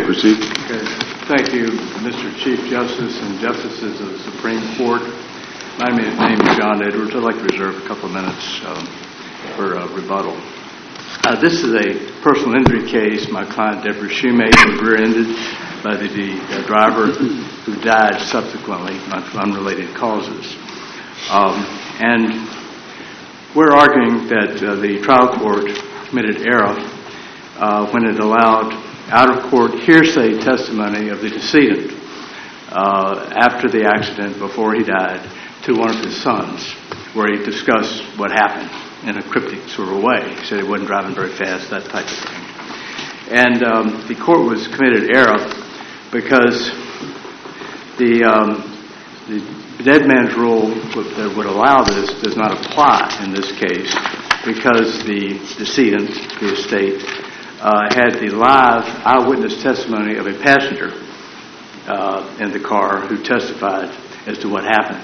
proceed. Okay. Thank you, Mr. Chief Justice and Justices of the Supreme Court. My name is John Edwards. I'd like to reserve a couple of minutes for rebuttal. This is a personal injury case. My client, Deborah Shoemake, was rear-ended by the driver who died subsequently on unrelated causes. And we're arguing that the trial court committed error when it allowed out-of-court hearsay testimony of the decedent after the accident, before he died, to one of his sons, where he discussed what happened in a cryptic sort of way. He said he wasn't driving very fast, that type of thing. And the court was committed error because the dead man's rule that would allow this does not apply in this case, because the decedent, the estate, had the live eyewitness testimony of a passenger in the car who testified as to what happened.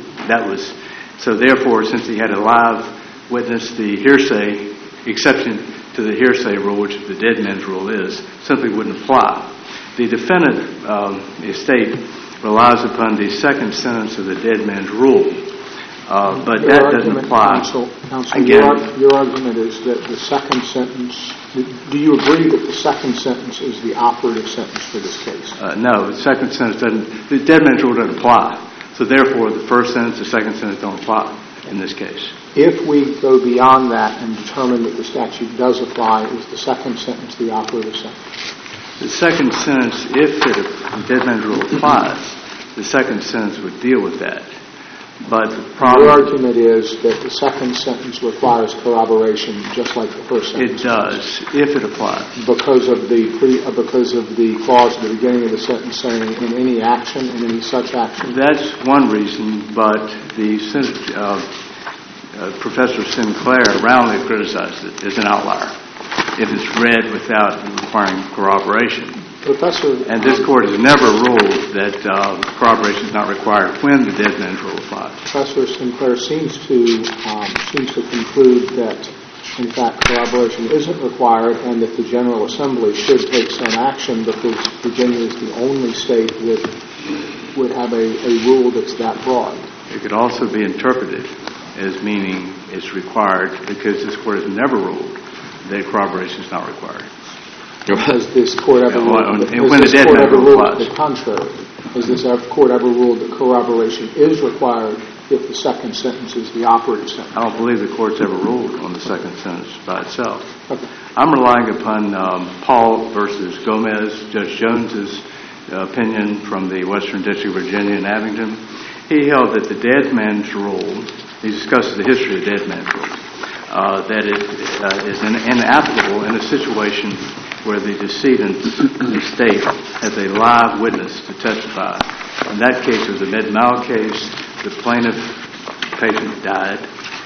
So therefore, since he had a live witness, the hearsay exception to the hearsay rule, which the dead man's rule is, simply wouldn't apply. The defendant, the estate, relies upon the second sentence of the dead man's rule, but that doesn't apply. Counsel, your argument is that the second sentence, do you agree that the second sentence is the operative sentence for this case? No, the second sentence doesn't, the dead man's rule doesn't apply. So therefore, the first sentence, the second sentence don't apply in this case. If we go beyond that and determine that the statute does apply, is the second sentence the operative sentence? The second sentence, if the dead man's rule applies, the second sentence would deal with that. But the problem... Your argument is that the second sentence requires corroboration, just like the first sentence. It does, if it applies. Because of the clause at the beginning of the sentence saying, in any action, in any such action? That's one reason, but Professor Sinclair roundly criticized it as an outlier if it's read without requiring corroboration. And this court has never ruled that corroboration is not required when the dead man's rule applies. Professor Sinclair seems to conclude that, in fact, corroboration isn't required, and that the General Assembly should take some action because Virginia is the only state that would have a rule that's that broad. It could also be interpreted as meaning it's required because this court has never ruled that corroboration is not required. Has this court ever ruled the contrary? Has this court ever ruled that corroboration is required if the second sentence is the operative sentence? I don't believe the court's ever ruled on the second sentence by itself. Okay. I'm relying upon Paul versus Gomez, Judge Jones's opinion from the Western District of Virginia in Abingdon. He held that the dead man's rule, he discussed the history of the dead man's rule, that it is inapplicable in a situation where the decedent, the state, has a live witness to testify. In that case, it was a Med-Mal case. The plaintiff patient died,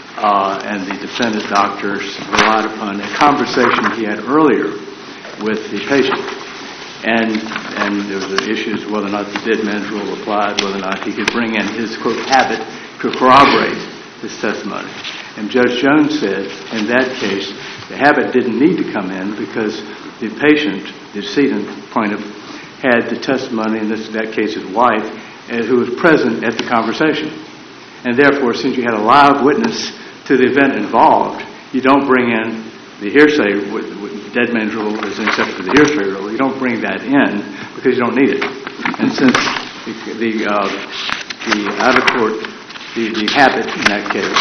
and the defendant doctors relied upon a conversation he had earlier with the patient. And there was an issue as to whether or not the dead man's rule applied, whether or not he could bring in his, quote, habit to corroborate his testimony. And Judge Jones said, in that case, the habit didn't need to come in because the patient, the decedent plaintiff, had the testimony, in that case his wife, who was present at the conversation. And therefore, since you had a live witness to the event involved, you don't bring in the hearsay. The dead man's rule is an exception to the hearsay rule. You don't bring that in because you don't need it. And since the out-of-court, the habit in that case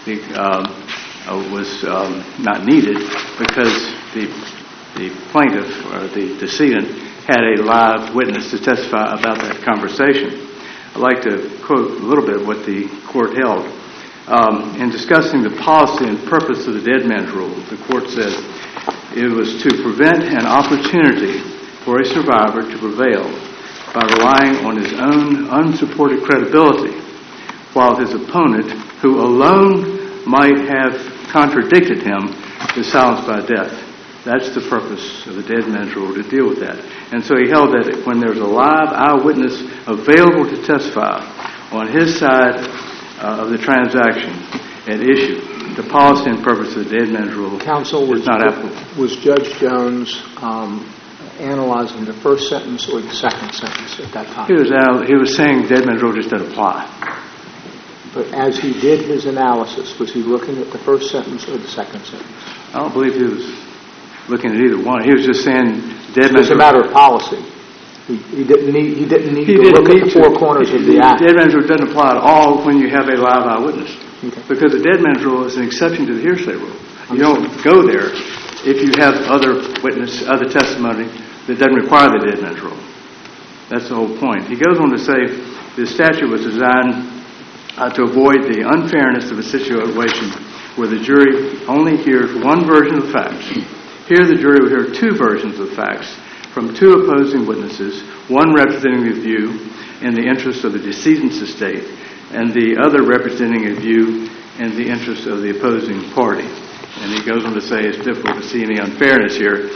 was not needed because the plaintiff or the decedent had a live witness to testify about that conversation. I'd like to quote a little bit what the court held. In discussing the policy and purpose of the dead man's rule, the court said it was to prevent an opportunity for a survivor to prevail by relying on his own unsupported credibility, while his opponent, who alone might have contradicted him, is silenced by death. That's the purpose of the dead man's rule, to deal with that. And so he held that when there's a live eyewitness available to testify on his side of the transaction at issue, the policy and purpose of the dead man's rule is not applicable. Was Judge Jones analyzing the first sentence or the second sentence at that time? He was saying dead man's rule just doesn't apply. But as he did his analysis, was he looking at the first sentence or the second sentence? I don't believe he was looking at either one. He was just saying dead It's man's a matter of policy. He didn't need to look at the four corners of the act. Dead man's rule doesn't apply at all when you have a live eyewitness. Okay. Because the dead man's rule is an exception to the hearsay rule. You don't go there if you have other testimony that doesn't require the dead man's rule. That's the whole point. He goes on to say the statute was designed to avoid the unfairness of a situation where the jury only hears one version of the facts. Here the jury will hear two versions of the facts from two opposing witnesses, one representing the view in the interest of the decedent's estate and the other representing a view in the interest of the opposing party. And he goes on to say it's difficult to see any unfairness here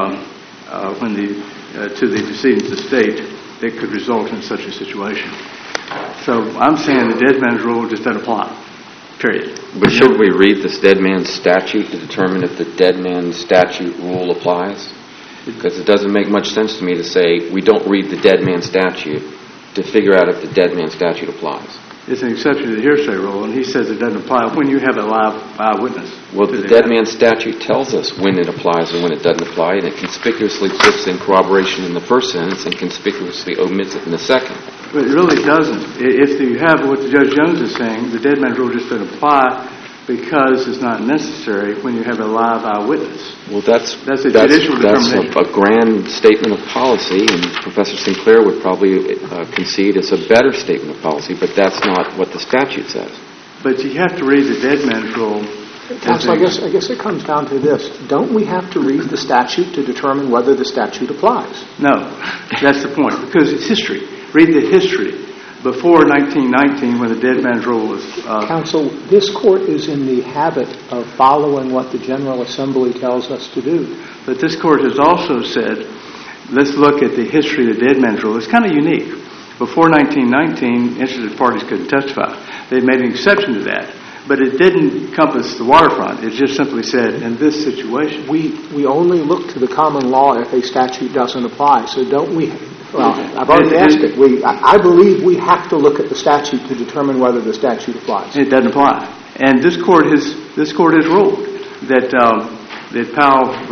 to the decedent's estate that could result in such a situation. So I'm saying the dead man's rule just doesn't apply, period. But should we read this dead man's statute to determine if the dead man's statute rule applies? Because it doesn't make much sense to me to say we don't read the dead man's statute to figure out if the dead man's statute applies. It's an exception to the hearsay rule, and he says it doesn't apply when you have a live eyewitness. Well, the dead man's statute tells us when it applies and when it doesn't apply, and it conspicuously puts in corroboration in the first sentence and conspicuously omits it in the second. But it really doesn't. If you have what Judge Jones is saying, the dead man's rule just doesn't apply because it's not necessary when you have a live eyewitness. Well, that's a judicial determination. That's a grand statement of policy, and Professor Sinclair would probably concede it's a better statement of policy, but that's not what the statute says. But you have to read the dead man's rule. Counsel, I guess it comes down to this. Don't we have to read the statute to determine whether the statute applies? No, that's the point, because it's history. Read the history. Before 1919, when the dead man's rule was... Counsel, this court is in the habit of following what the General Assembly tells us to do. But this court has also said, let's look at the history of the dead man's rule. It's kind of unique. Before 1919, interested parties couldn't testify. They made an exception to that. But it didn't encompass the waterfront. It just simply said, in this situation... We only look to the common law if a statute doesn't apply. So don't we... Well, I've already asked it. I believe we have to look at the statute to determine whether the statute applies. It doesn't apply. And this court has ruled that Paul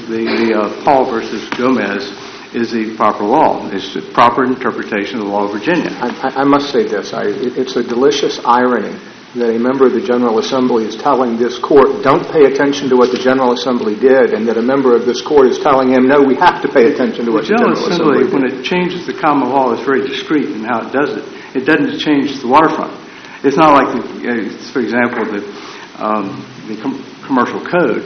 versus Gomez is the proper law. It's the proper interpretation of the law of Virginia. I must say this. It's a delicious irony that a member of the General Assembly is telling this court, don't pay attention to what the General Assembly did, and that a member of this court is telling him, no, we have to pay attention to what the General Assembly did. When it changes the common law, it's very discreet in how it does it. It doesn't change the waterfront. It's not like, for example, the commercial code.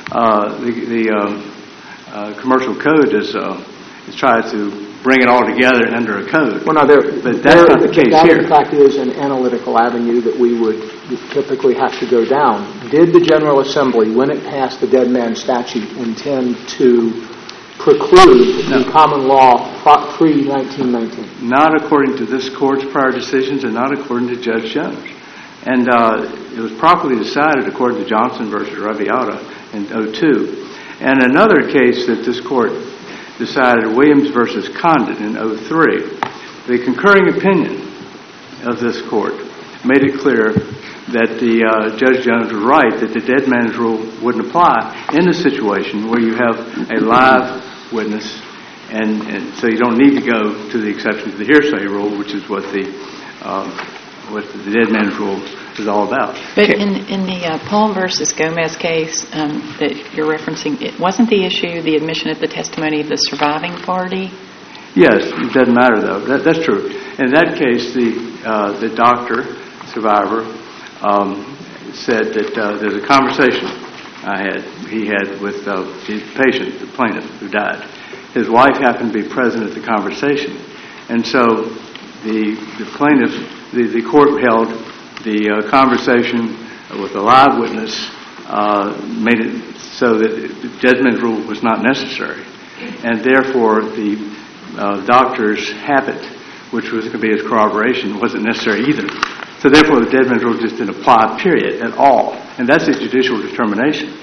The commercial code is tried to bring it all together under a code. Well, now, but that's not the case here. That, in fact, is an analytical avenue that we would typically have to go down. Did the General Assembly, when it passed the dead man statute, intend to preclude the common law pre-1919? Not according to this court's prior decisions and not according to Judge Jones. And it was properly decided according to Johnson versus Rabiata in 2002. And another case that this court decided, Williams versus Condon in 2003, the concurring opinion of this court made it clear that the Judge Jones was right, that the dead man's rule wouldn't apply in a situation where you have a live witness, and so you don't need to go to the exception to the hearsay rule, which is what the dead man's rule is all about. But in the Paul versus Gomez case that you're referencing, it wasn't the issue the admission of the testimony of the surviving party? Yes, it doesn't matter though. That's true. In that case, the doctor, survivor, said that there's a conversation he had with the patient, the plaintiff who died. His wife happened to be present at the conversation, and so the plaintiff, the court held the conversation with a live witness, made it so that the dead man's rule was not necessary, and therefore the doctor's habit, which was going to be his corroboration, wasn't necessary either. So therefore the dead man's rule just didn't apply, period, at all. And that's a judicial determination.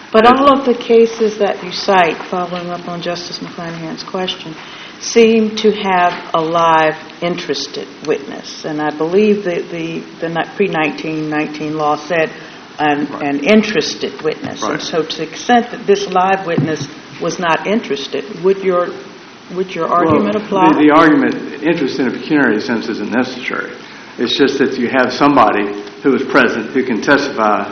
But all of the cases that you cite, following up on Justice McClanahan's question, seem to have a live, interested witness. And I believe the pre-1919 law said an interested witness. Right. And so to the extent that this live witness was not interested, would your argument apply? The argument, interest in a pecuniary sense, isn't necessary. It's just that you have somebody who is present who can testify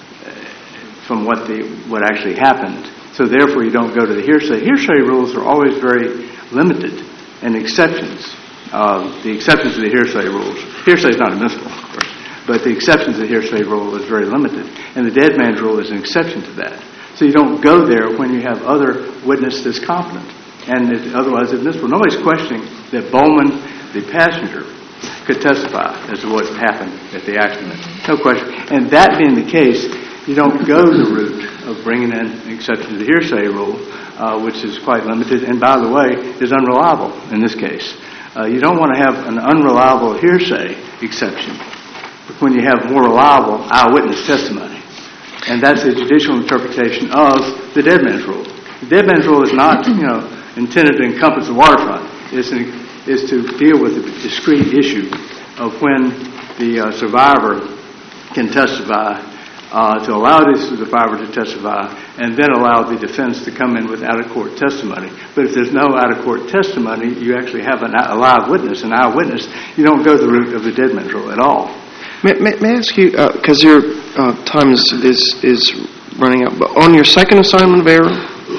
from what actually happened. So therefore, you don't go to the hearsay. Hearsay rules are always very limited, and exceptions. The exceptions to the hearsay rules. Hearsay is not admissible, of course, but the exceptions to the hearsay rule is very limited, and the dead man's rule is an exception to that. So you don't go there when you have other witness that's competent, and otherwise admissible. Nobody's questioning that Bowman, the passenger, could testify as to what happened at the accident. No question. And that being the case, you don't go the route of bringing in an exception to the hearsay rule, which is quite limited, and by the way, is unreliable in this case. You don't want to have an unreliable hearsay exception when you have more reliable eyewitness testimony. And that's the judicial interpretation of the dead man's rule. The dead man's rule is not, intended to encompass the waterfront. It's to deal with the discrete issue of when the survivor can testify, to allow the survivor to testify, and then allow the defense to come in with out-of-court testimony. But if there's no out-of-court testimony, you actually have a live witness, an eyewitness. You don't go the route of the dead man's rule at all. May I ask you, because your time is running out, but on your second assignment of error,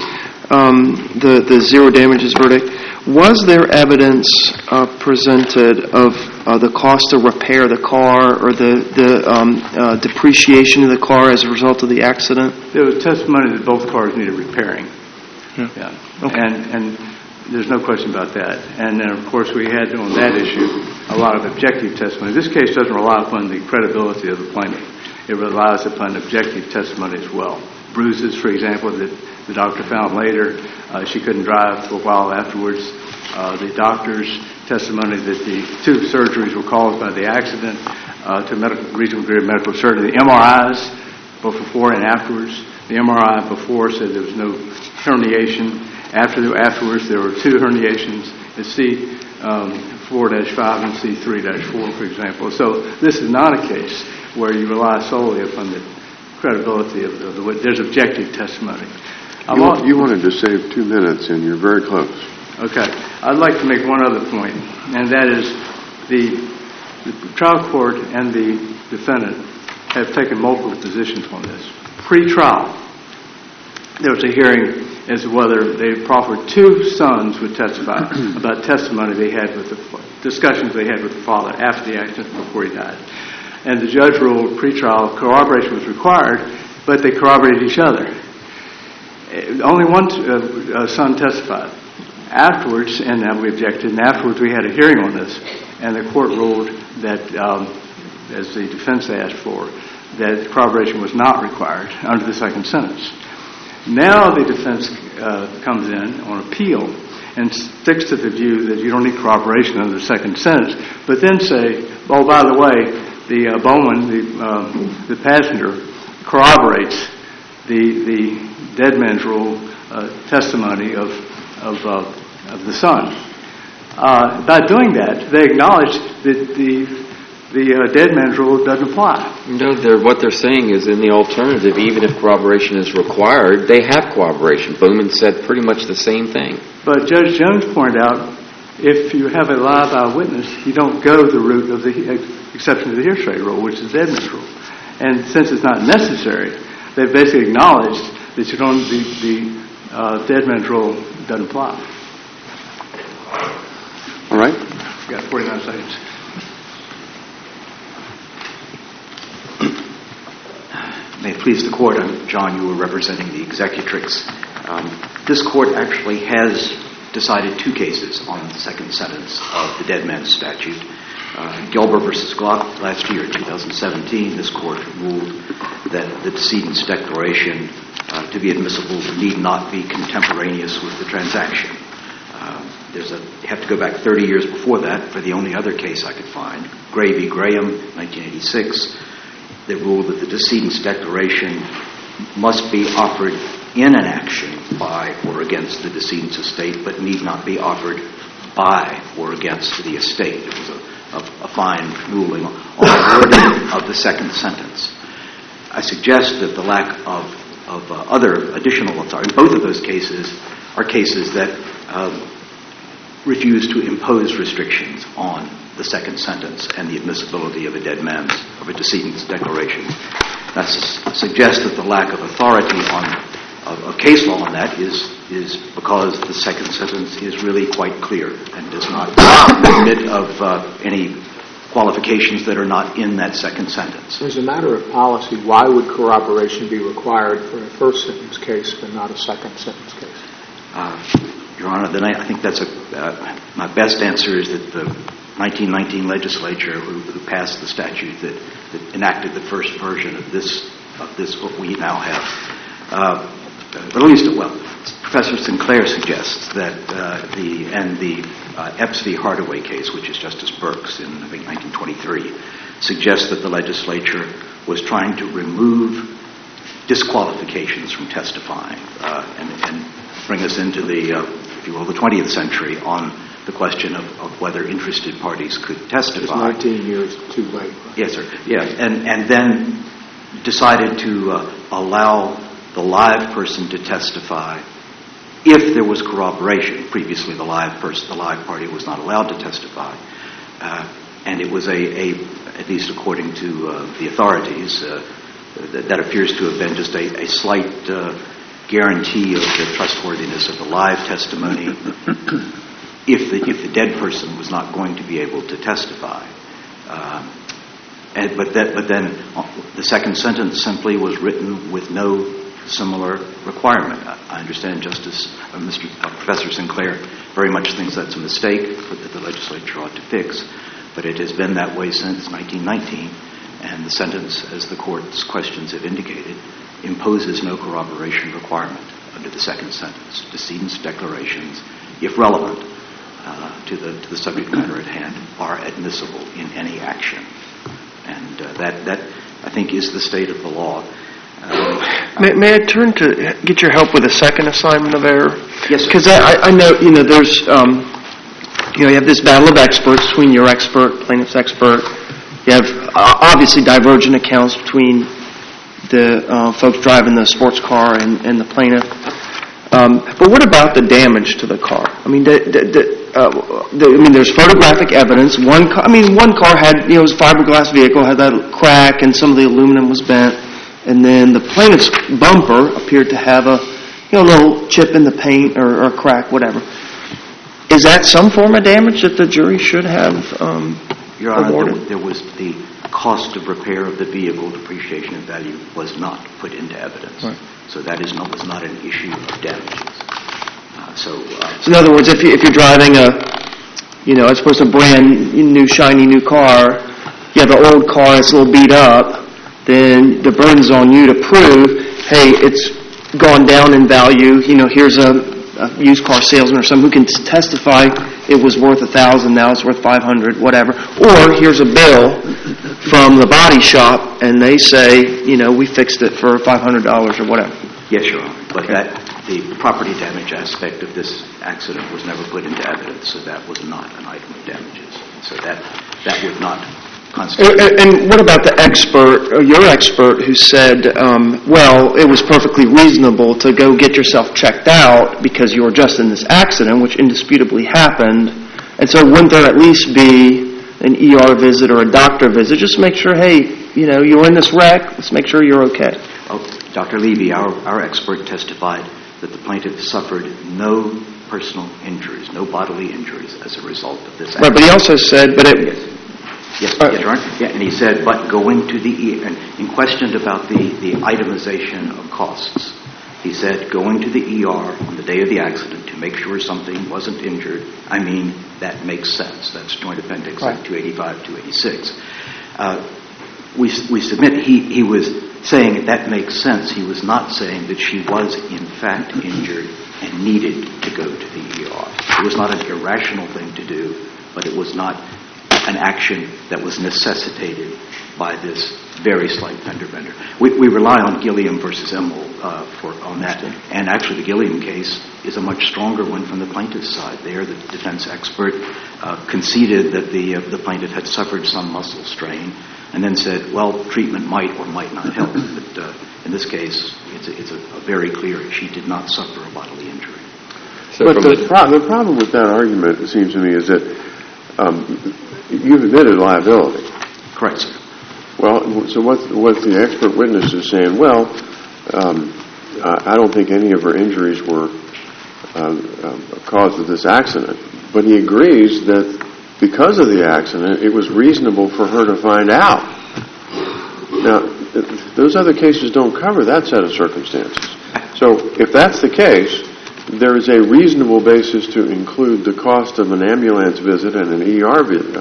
the zero damages verdict, was there evidence presented of the cost to repair the car or the depreciation of the car as a result of the accident? There was testimony that both cars needed repairing. Yeah. Okay. And there's no question about that. And then, of course, we had on that issue a lot of objective testimony. This case doesn't rely upon the credibility of the plaintiff. It relies upon objective testimony as well. Bruises, for example, that the doctor found later. She couldn't drive for a while afterwards. The doctor's testimony that the two surgeries were caused by the accident to reasonable degree of medical certainty. The MRIs, both before and afterwards. The MRI before said there was no herniation. Afterwards, there were two herniations at C4-5 and C3-4, for example. So this is not a case where you rely solely upon the credibility of the witness. There's objective testimony. You wanted to save 2 minutes, and you're very close. Okay. I'd like to make one other point, and that is the trial court and the defendant have taken multiple positions on this. Pre-trial, there was a hearing as to whether they proffered two sons would testify about testimony they had with the discussions they had with the father after the accident before he died. And the judge ruled pre-trial corroboration was required, but they corroborated each other. Only one son testified. Afterwards, and we objected, and afterwards we had a hearing on this, and the court ruled that, as the defense asked for, that corroboration was not required under the second sentence. Now the defense comes in on appeal and sticks to the view that you don't need corroboration under the second sentence, but then say, oh, by the way, the Bowman, the passenger, corroborates the dead man's rule testimony of the son. By doing that, they acknowledge that the dead man's rule doesn't apply. No, what they're saying is in the alternative, even if corroboration is required, they have corroboration. Bowman said pretty much the same thing. But Judge Jones pointed out, if you have a live eyewitness, you don't go the route of the exception to the hearsay rule, which is the dead man's rule. And since it's not necessary, they've basically acknowledged that the dead man's rule doesn't apply. All right. We've got 49 seconds. May it please the Court, I'm John Ewer representing the Executrix. This Court actually has decided two cases on the second sentence of the dead man's statute. Gelber versus Glock last year, 2017, this Court ruled that the decedent's declaration to be admissible need not be contemporaneous with the transaction. You have to go back 30 years before that for the only other case I could find, Gray v. Graham, 1986. They ruled that the decedent's declaration must be offered in an action by or against the decedent's estate, but need not be offered by or against the estate. It was a fine ruling on the wording of the second sentence. I suggest that the lack of other additional authority, both of those cases are cases that refuse to impose restrictions on the second sentence and the admissibility of a decedent's declaration. That suggests that the lack of authority of case law on that is because the second sentence is really quite clear and does not admit of any qualifications that are not in that second sentence. As a matter of policy, why would corroboration be required for a first sentence case but not a second sentence case? Your Honor, then I think that's my best answer is that the 1919 legislature who passed the statute that enacted the first version of this what we now have, but at least, Professor Sinclair suggests that the Epps v. Hardaway case, which is Justice Burke's in, I think, 1923, suggests that the legislature was trying to remove disqualifications from testifying and bring us into the 20th century on the question of whether interested parties could testify. It's 19 years too late. Right? Yes, sir. Yeah, and then decided to allow the live person to testify if there was corroboration. Previously, the live party was not allowed to testify, and it was at least according to the authorities, that appears to have been just a slight guarantee of the trustworthiness of the live testimony if the dead person was not going to be able to testify. But then the second sentence simply was written with no similar requirement. I understand Professor Sinclair very much thinks that's a mistake that the legislature ought to fix, but it has been that way since 1919, and the sentence, as the Court's questions have indicated, imposes no corroboration requirement under the second sentence. Decedent's declarations, if relevant to the subject matter at hand, are admissible in any action. And that, I think, is the state of the law. May I turn to get your help with a second assignment of error? Yes, sir. Because I know, there's, you have this battle of experts between your expert, plaintiff's expert. You have obviously divergent accounts between the folks driving the sports car and the plaintiff. But what about the damage to the car? I mean, there's photographic evidence. One car had, it was a fiberglass vehicle, had that crack, and some of the aluminum was bent. And then the plaintiff's bumper appeared to have a little chip in the paint or crack, whatever. Is that some form of damage that the jury should have Your Honor, awarded? there was the cost of repair of the vehicle, depreciation and value, was not put into evidence. Right. So that was not an issue of damages. So in other words, if you're driving as opposed to a brand new, shiny new car, you have an old car that's a little beat up, then the burden's on you to prove, hey, it's gone down in value. Here's a used car salesman or someone who can testify it was worth $1,000, now it's worth $500, whatever. Or here's a bill from the body shop, and they say, we fixed it for $500 or whatever. yes, Your Honor, but the property damage aspect of this accident was never put into evidence, so that was not an item of damages. So that would not constitute. And what about the expert, your expert, who said, it was perfectly reasonable to go get yourself checked out because you were just in this accident, which indisputably happened, and so wouldn't there at least be an ER visit or a doctor visit? Just make sure, hey, you were in this wreck, let's make sure you're okay. Dr. Levy, our expert, testified that the plaintiff suffered no personal injuries, no bodily injuries as a result of this accident. Right, but he also said, Yes, Your Honor. Yeah, and he said, but going to the ER, and in questioned about the itemization of costs, he said, going to the ER on the day of the accident to make sure something wasn't injured, that makes sense. That's Joint Appendix 285, 286. We submit he was saying that makes sense. He was not saying that she was, in fact, injured and needed to go to the ER. It was not an irrational thing to do, but it was not an action that was necessitated by this very slight fender bender. We rely on Gilliam versus Emmel on that, and actually the Gilliam case is a much stronger one from the plaintiff's side. There, the defense expert conceded that the plaintiff had suffered some muscle strain, and then said, well, treatment might or might not help. But in this case, it's a very clear she did not suffer a bodily injury. So but the problem with that argument, it seems to me, is that you've admitted liability. Correct, sir. Well, so what the expert witness is saying, well, I don't think any of her injuries were caused of this accident. But he agrees that because of the accident, it was reasonable for her to find out. Now, those other cases don't cover that set of circumstances. So if that's the case, there is a reasonable basis to include the cost of an ambulance visit and an ER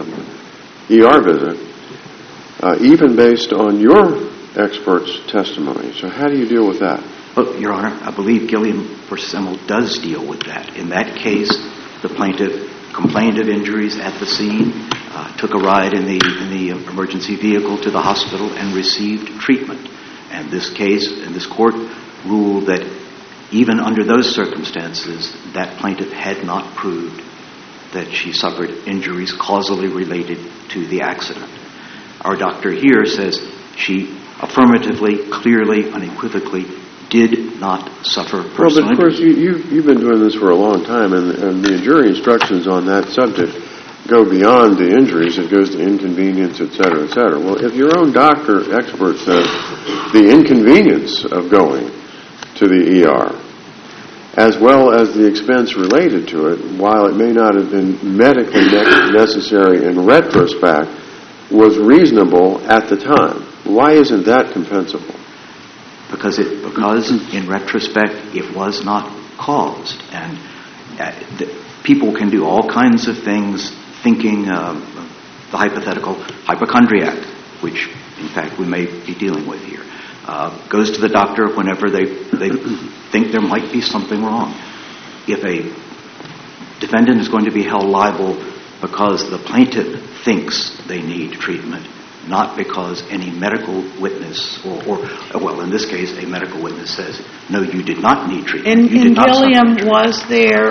visit, even based on your expert's testimony. So how do you deal with that? Well, Your Honor, I believe Gilliam versus Emmel does deal with that. In that case, the plaintiff complained of injuries at the scene, took a ride in the emergency vehicle to the hospital, and received treatment. And this case, and this court ruled that even under those circumstances, that plaintiff had not proved that she suffered injuries causally related to the accident. Our doctor here says she affirmatively, clearly, unequivocally did not suffer personal injury. Well, but of course, you've been doing this for a long time, and the jury instructions on that subject go beyond the injuries. It goes to inconvenience, et cetera, et cetera. Well, if your own doctor, expert, says the inconvenience of going to the ER, as well as the expense related to it, while it may not have been medically necessary in retrospect, was reasonable at the time, why isn't that compensable? Because in retrospect, it was not caused. And people can do all kinds of things thinking the hypothetical hypochondriac, which, in fact, we may be dealing with here, goes to the doctor whenever they think there might be something wrong. If a defendant is going to be held liable because the plaintiff thinks they need treatment, not because any medical witness, or in this case, a medical witness says, no, you did not need treatment. In Gilliam, was there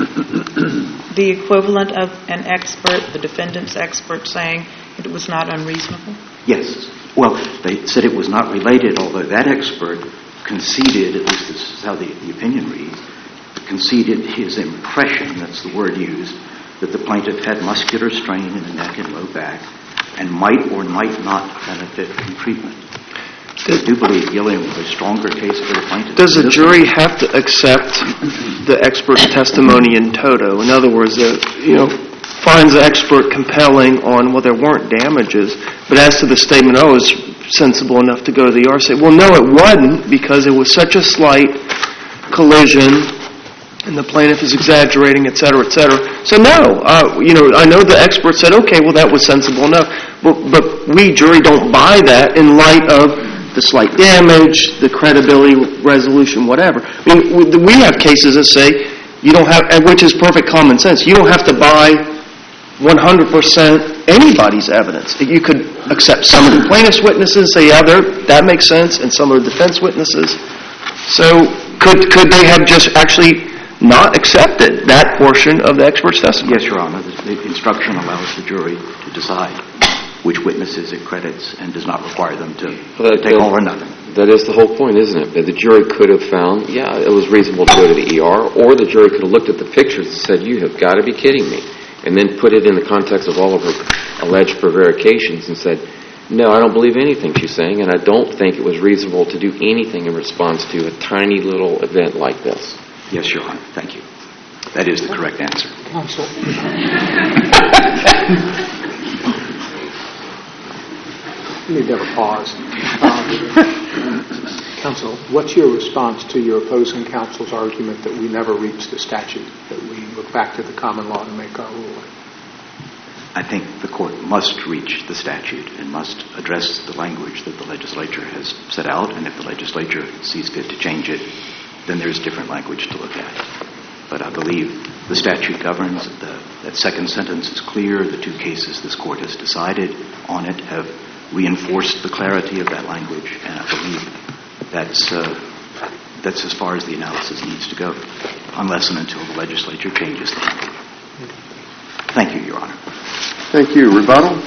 the equivalent of an expert, the defendant's expert, saying it was not unreasonable? Yes. Well, they said it was not related, although that expert conceded, at least this is how the opinion reads, conceded his impression, that's the word used, that the plaintiff had muscular strain in the neck and low back and might or might not benefit from treatment. I do believe Gilliam was a stronger case for the plaintiff. Does a jury have to accept the expert's testimony in toto? In other words, finds the expert compelling on, well, there weren't damages, but as to the statement, it was sensible enough to go to the ER, say, well, no, it wasn't, because it was such a slight collision, and the plaintiff is exaggerating, et cetera, et cetera. So no, I know the expert said, okay, well, that was sensible enough, but we, jury, don't buy that in light of the slight damage, the credibility, resolution, whatever. I mean, we have cases that say, you don't have, which is perfect common sense, you don't have to buy 100% anybody's evidence. You could accept some of the plaintiff's witnesses, say, yeah, that makes sense, and some of the defense witnesses. So could they have just actually not accepted that portion of the expert's testimony? Yes, Your Honor. The instruction allows the jury to decide which witnesses it credits and does not require them to take all or nothing. That is the whole point, isn't it? That the jury could have found, yeah, it was reasonable to go to the ER, or the jury could have looked at the pictures and said, you have got to be kidding me, and then put it in the context of all of her alleged prevarications and said, no, I don't believe anything she's saying, and I don't think it was reasonable to do anything in response to a tiny little event like this. Yes, Your Honor. Thank you. That is the correct answer. Counsel. You need to have a pause. Counsel, what's your response to your opposing counsel's argument that we never reached the statute, that we look back to the common law to make our ruling? I think the court must reach the statute and must address the language that the legislature has set out, and if the legislature sees fit to change it, then there's different language to look at. But I believe the statute governs. That second sentence is clear. The two cases this court has decided on it have reinforced the clarity of that language, and I believe that's as far as the analysis needs to go, unless and until the legislature changes the language. Thank you, Your Honor. Thank you. Rebuttal?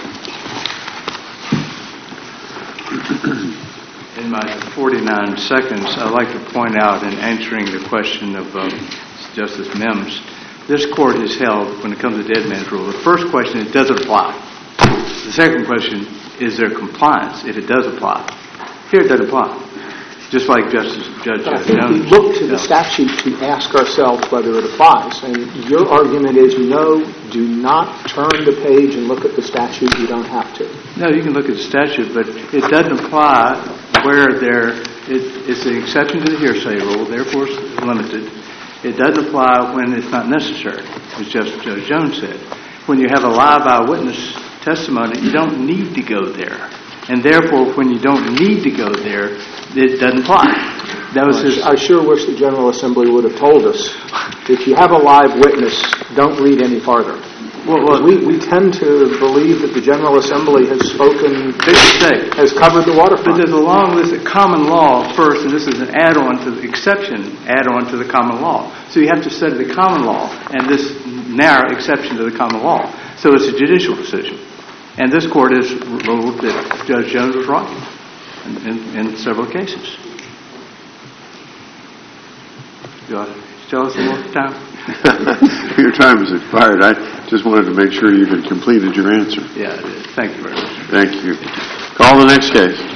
In my 49 seconds, I'd like to point out in answering the question of Justice Mims, this court has held, when it comes to dead man's rule, the first question is, does it apply? The second question, is there compliance if it does apply? Here it doesn't apply. Just like Judge I think Jones. we look to the statute to ask ourselves whether it applies. And your argument is, no, do not turn the page and look at the statute. You don't have to. No, you can look at the statute, but it doesn't apply where it's an exception to the hearsay rule, therefore it's limited. It doesn't apply when it's not necessary, as Judge Jones said. When you have a live eyewitness testimony, you don't need to go there. And therefore, when you don't need to go there, it doesn't apply. That was I sure wish the General Assembly would have told us, if you have a live witness, don't read any farther. Well, we tend to believe that the General Assembly has spoken, has covered the waterfront. But there's a long list of common law first, and this is an add-on to the exception, add-on to the common law. So you have to study the common law and this narrow exception to the common law. So it's a judicial decision. And this court has ruled that Judge Jones was right in several cases. You want to tell us more time? Your time has expired. I just wanted to make sure you had completed your answer. Yeah, I did. Thank you very much. Thank you. Call the next case.